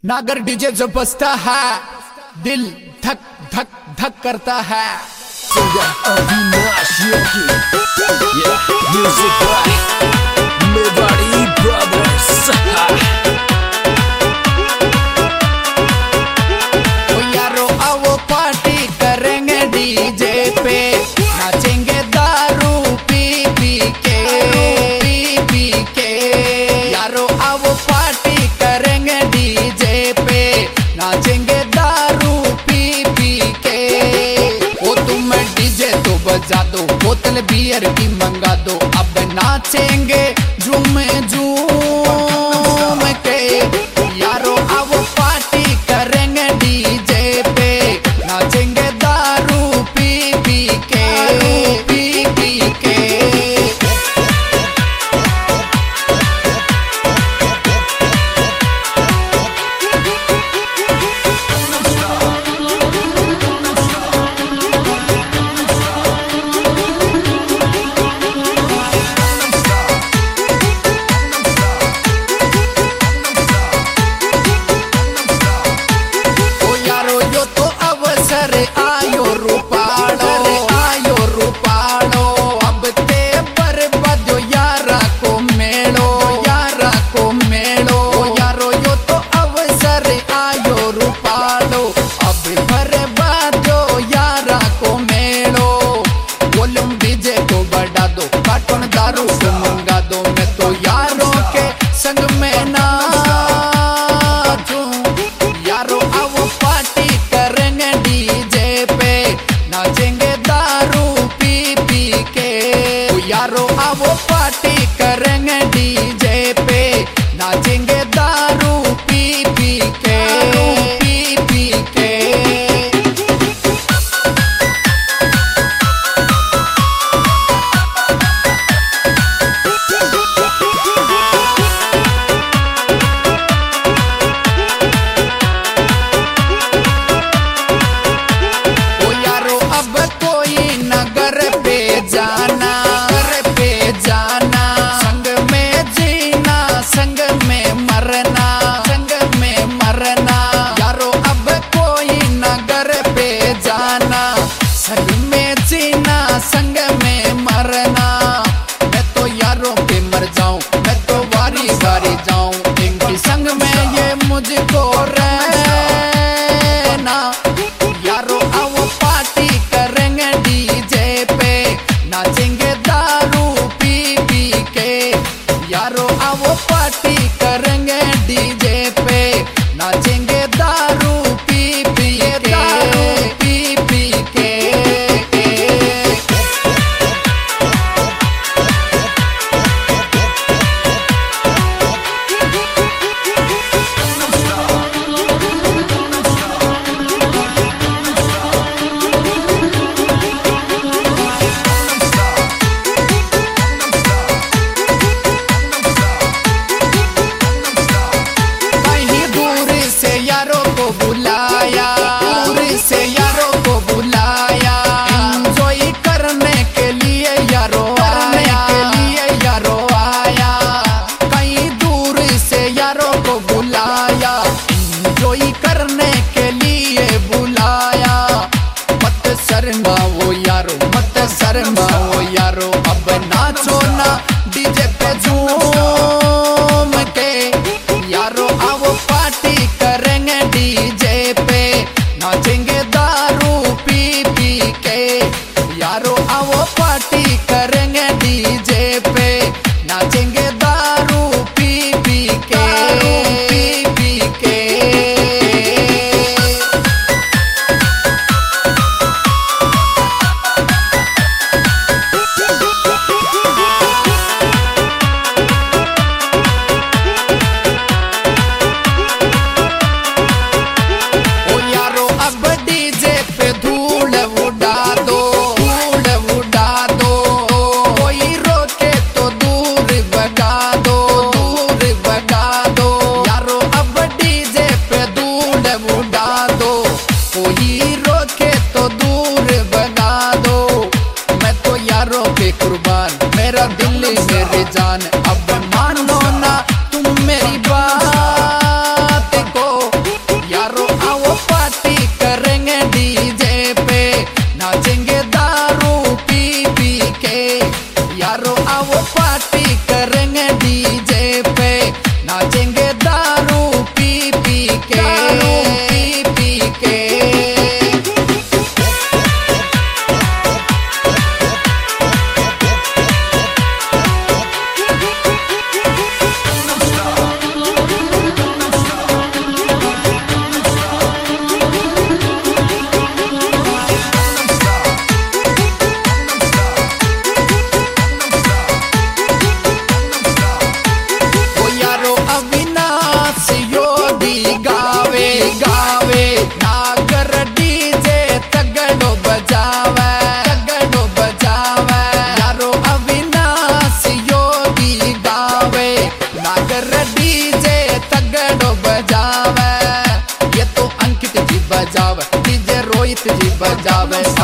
नागर डीजे जो बजता है दिल धक धक धक करता है। Avinash Yogi, music by Mewari brothers. ओ यारो आओ पार्टी करेंगे डीजे पे, नाचेंगे दारू पी पी के, पी के। यारो आओ पार्टी करेंगे डीजे पे, नाचेंगे दारू पी पी के। ओ तुम डीजे तो बजा दो, बोतल बियर की मंगा दो, अब नाचेंगे झूम झूम के। यारो आओ पार्टी करेंगे डीजे पे, नाचेंगे दारू पी पी के, पी पी के। आयो रूपालो अब ते बर्बादो यारा को मेलो, यारा को मेलो। यारो यो तो अवसर आयो रूपालो अब बर्बादो यारा को मेलो। वॉल्यूम डीजे को बढ़ा दो, कार्टून दारू को मंगा दो, मैं तो यारों के संग में नाचूं। यारो आओ पार्टी करेंगे डीजे पे, नाचेंगे दारू पी पी के। ओ यारो आओ पार्टी करेंगे डीजे पे, नाचेंगे दारू पी पी के, पी पी के। संग में मरना, मैं तो यारों पे मर जाऊं, मैं तो वारी वारी जाऊं, इनके संग में ये मुझको रहना। यारो आओ पार्टी करेंगे डीजे पे, नाचेंगे दारू पी पी के। यारो आओ पार्टी करेंगे डीजे पे, नाचेंगे दारू पी पी के, पी पी के। बुलाया दूर से यारों को बुलाया, एंजॉय करने के लिए यारो आया, के लिए यारो आया। कहीं दूर से यारों को बुलाया, एंजॉय करने के लिए बुलाया। मत शर्माओ यारो, मत शर्माओ यारो, अब नाचो ना डीजे पे झूम के। यारो आओ पार्टी करेंगे डीजे पे, नाचेंगे दारू पी पी के। यारो आओ पार्टी करेंगे डीजे पे, नाचेंगे दारू पी पी के, पी पी के। जावे